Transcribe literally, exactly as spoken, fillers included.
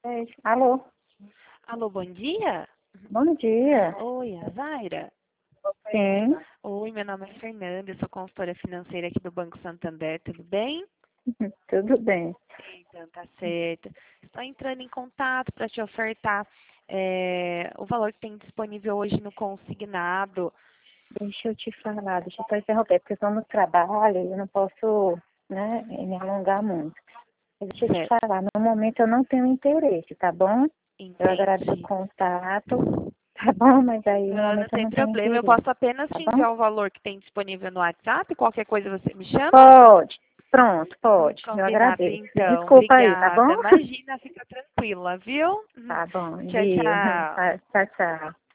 É, alô, Alô, bom dia? bom dia. Oi, a Zaira? Sim, Oi, meu nome é Fernanda, eu sou consultora financeira aqui do Banco Santander, tudo bem? tudo bem. Então, tá certo. Estou entrando em contato para te ofertar é, o valor que tem disponível hoje no consignado. Deixa eu te falar, deixa eu só interromper, porque eu estou no trabalho e eu não posso, né, me alongar muito. Mas deixa eu te Certo, falar, no momento eu não tenho interesse, tá bom? Eu agradeço o entendi. contato, tá bom? Mas aí no Não, não momento eu tem não tenho problema, eu interesse, posso apenas tá te bom? enviar o valor que tem disponível no WhatsApp, qualquer coisa você me chama? Pode, pronto, pode. Eu Combinado, agradeço. então. Desculpa aí, tá bom? Obrigada. Imagina, fica tranquila, viu? Tá bom, Tchau, viu? tchau. Tchau, tchau.